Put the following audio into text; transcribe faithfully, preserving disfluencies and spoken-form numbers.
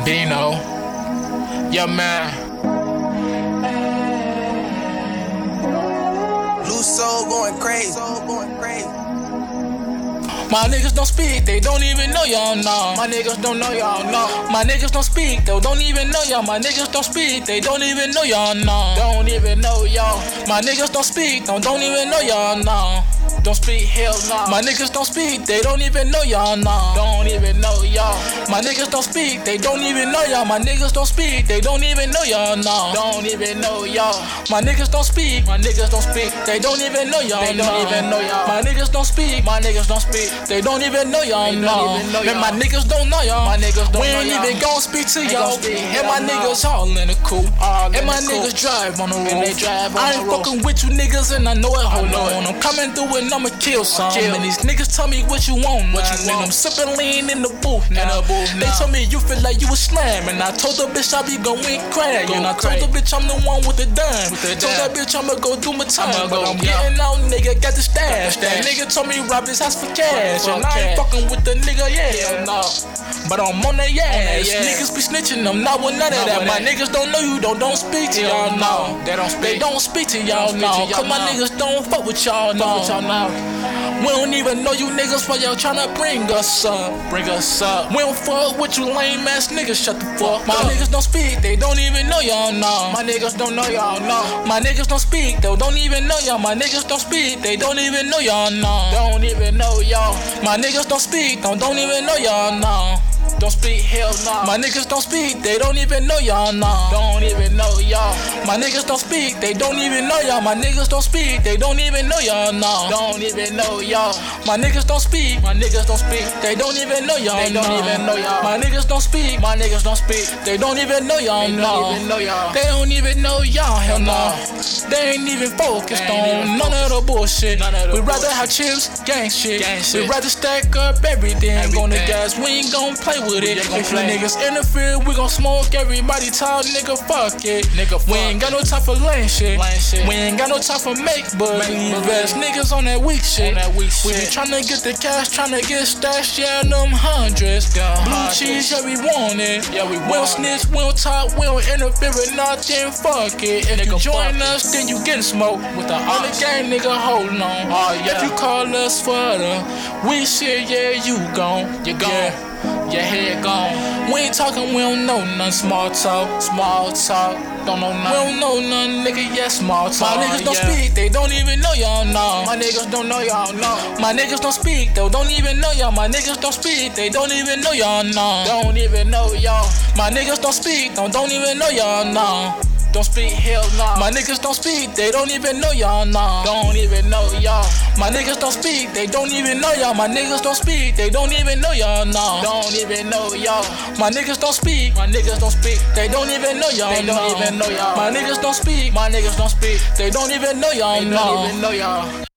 Bino, yeah man. Loose soul going crazy. My niggas don't speak, they don't even know y'all know. My niggas don't know y'all know. My niggas don't speak, they don't even know y'all. My niggas don't speak, they don't even know y'all know. Don't even know y'all. My niggas don't speak, don't don't even know y'all know. Don't speak, hell no. My niggas don't speak, they don't even know y'all know. Don't even know y'all. My niggas don't speak, they don't even know y'all. My niggas don't speak, they don't even know y'all know. Don't even know y'all. My niggas don't speak, my niggas don't speak, they don't even know y'all. They don't even know y'all. My niggas don't speak, my niggas don't speak, they don't even know y'all. No, and my niggas don't know y'all. My niggas don't know y'all. We ain't even gon' speak to y'all. And my niggas all in the coupe. And my niggas drive on the roof. I ain't fucking with you niggas and I know it. Hold on, I'm coming through and I'ma kill some. And these niggas tell me what you want. What you want? I'm sipping lean in the booth now. They told me you feel like you was slam, and I told the bitch I be going crack. And I told the bitch I'm the one with the dime. Told that bitch I'ma go do my time, but I'm getting out, nigga, got the stash. That nigga told me rob his house for cash, and I ain't fucking with the nigga, yeah, no. But I'm on that ass. Niggas be snitching, I'm not with none of that. My niggas don't know you, don't don't speak to y'all, no. They don't speak. They don't speak to y'all, no. Cause my niggas don't fuck with y'all, no. We don't even know you niggas while y'all tryna bring us up. Bring us up. We don't fuck with you lame ass niggas, shut the fuck up. My niggas don't speak, they don't even know y'all, no. My niggas don't know y'all, no. My niggas don't speak, they don't even know y'all. My niggas don't speak, they don't even know y'all, no. Don't even know y'all. My niggas don't speak, don't don't even know y'all, no. Don't speak, hell no. My niggas don't speak, they don't even know y'all, no. Don't even know y'all. My niggas don't speak, they don't even know y'all. My niggas don't speak, they don't even know y'all, no. Don't even know y'all. My niggas don't speak, my niggas don't speak, they don't even know y'all, they don't even know y'all. My niggas don't speak, my niggas don't speak, they don't even know y'all, no. They don't even know y'all, hell no. They ain't even focused on none of the bullshit. We rather have chips, gang shit. We rather stack up everything. On the gas, we ain't gon' play with it. If you niggas interfere, we gon' smoke everybody. Tell nigga fuck it. We ain't got no time for lame shit. We ain't got no time for make but we invest niggas on that weak shit. We be tryna get the cash, tryna get stashed, yeah, them hundreds. Blue cheese, yeah, we want it. We don't snitch, we don't talk, we don't interfere with nothing. Fuck it. If you join us, then you getting smoked with the other gang, nigga. Hold on. If you call us for the weak shit, yeah, you gon', you gon'. Your head gone. We ain't talking, we don't know none. Small talk, small talk. Don't know none. We don't know none, nigga, yeah, small talk. My niggas don't yeah. speak, they don't even know y'all, no. My niggas don't know y'all, no. My niggas don't speak, they don't even know y'all. My niggas don't speak, they don't even know y'all, no. Don't even know y'all. My niggas don't speak, don't don't even know y'all, no. Don't speak, hell no. My niggas don't speak, they don't even know y'all, no. Don't even know y'all. My niggas don't speak, they don't even know y'all. My niggas don't speak, they don't even know y'all, no. Don't even know y'all. My niggas don't speak, my niggas don't speak, they don't even know y'all, they don't even know y'all. My niggas don't speak, my niggas don't speak, they don't even know y'all, no. They don't even know y'all.